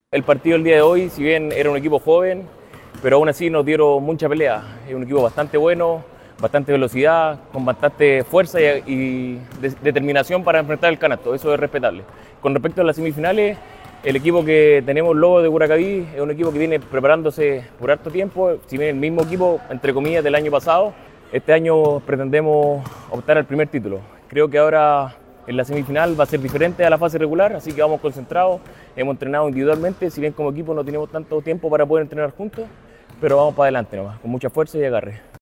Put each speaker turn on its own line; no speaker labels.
El partido del día de hoy, si bien era un equipo joven, pero aún así nos dieron mucha pelea. Es un equipo bastante bueno, bastante velocidad, con bastante fuerza y determinación para enfrentar el canasto. Eso es respetable. Con respecto a las semifinales, el equipo que tenemos, Lobo de Curacaví, es un equipo que viene preparándose por harto tiempo. Si bien el mismo equipo, entre comillas, del año pasado, este año pretendemos optar al primer título. Creo que ahora en la semifinal va a ser diferente a la fase regular, así que vamos concentrados. Hemos entrenado individualmente, si bien como equipo no tenemos tanto tiempo para poder entrenar juntos, pero vamos para adelante nomás, con mucha fuerza y agarre.